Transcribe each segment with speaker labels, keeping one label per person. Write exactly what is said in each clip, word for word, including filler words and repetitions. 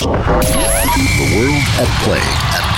Speaker 1: The world at play. At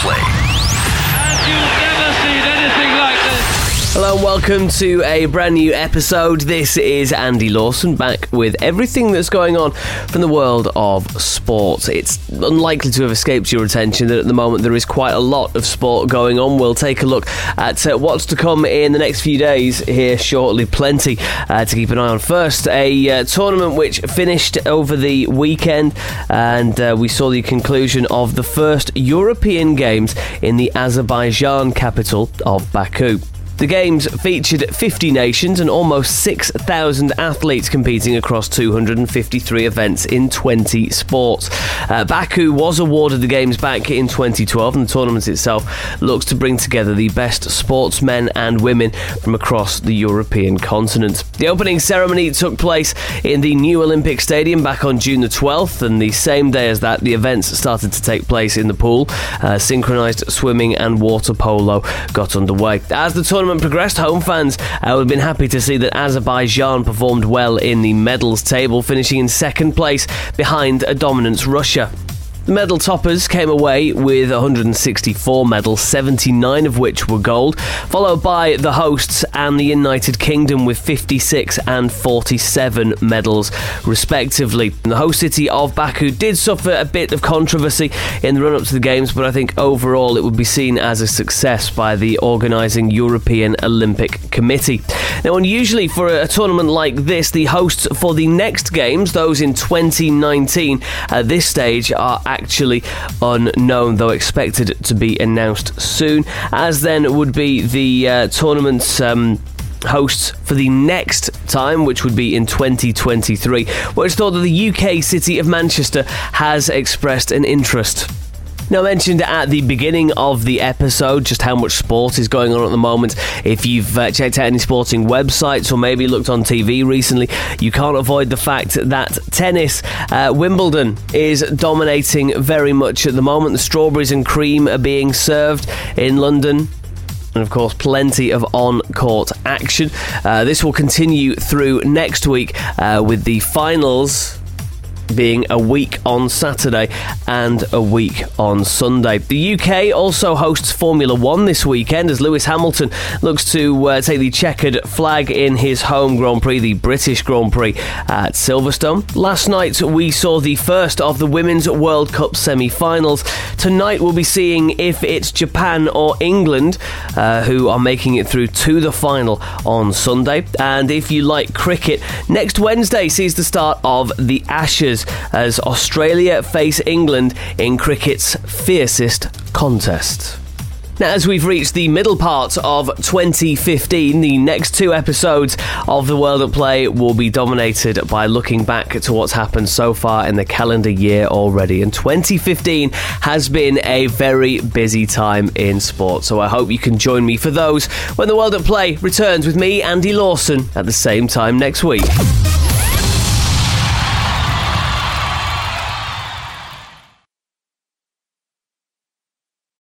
Speaker 1: play.
Speaker 2: And you've never seen anything like this.
Speaker 3: Hello and welcome to a brand new episode. This is Andy Lawson back with everything that's going on from the world of sport. It's unlikely to have escaped your attention that at the moment there is quite a lot of sport going on. We'll take a look at uh, what's to come in the next few days here shortly. Plenty uh, to keep an eye on. First, a uh, tournament which finished over the weekend, and uh, we saw the conclusion of the first European Games in the Azerbaijan capital of Baku. The Games featured fifty nations and almost six thousand athletes competing across two hundred fifty-three events in twenty sports. Uh, Baku was awarded the Games back in twenty twelve, and the tournament itself looks to bring together the best sportsmen and women from across the European continent. The opening ceremony took place in the new Olympic Stadium back on June the twelfth, and the same day as that, the events started to take place in the pool. Uh, synchronised swimming and water polo got underway. As the tournament progressed, home fans uh, would have been happy to see that Azerbaijan performed well in the medals table, finishing in second place behind a dominant Russia. The medal toppers came away with one hundred sixty-four medals, seventy-nine of which were gold, followed by the hosts and the United Kingdom with fifty-six and forty-seven medals, respectively. And the host city of Baku did suffer a bit of controversy in the run-up to the Games, but I think overall it would be seen as a success by the organising European Olympic Committee. Now, unusually for a tournament like this, the hosts for the next Games, those in twenty nineteen, at this stage are actually unknown, though expected to be announced soon, as then would be the uh, tournament's um, hosts for the next time, which would be in twenty twenty-three, where it's thought that the U K city of Manchester has expressed an interest. Now, I mentioned at the beginning of the episode just how much sport is going on at the moment. If you've uh, checked out any sporting websites or maybe looked on T V recently, you can't avoid the fact that tennis, uh, Wimbledon, is dominating very much at the moment. The strawberries and cream are being served in London. And of course, plenty of on-court action. Uh, this will continue through next week uh, with the finals being a week on Saturday and a week on Sunday. The U K also hosts Formula One this weekend as Lewis Hamilton looks to uh, take the checkered flag in his home Grand Prix, the British Grand Prix at Silverstone. Last night we saw the first of the Women's World Cup semi-finals. Tonight we'll be seeing if it's Japan or England uh, who are making it through to the final on Sunday. And if you like cricket, next Wednesday sees the start of the Ashes as Australia face England in cricket's fiercest contest. Now, as we've reached the middle part of twenty fifteen, the next two episodes of The World at Play will be dominated by looking back to what's happened so far in the calendar year already. And twenty fifteen has been a very busy time in sport, so I hope you can join me for those when The World at Play returns with me, Andy Lawson, at the same time next week.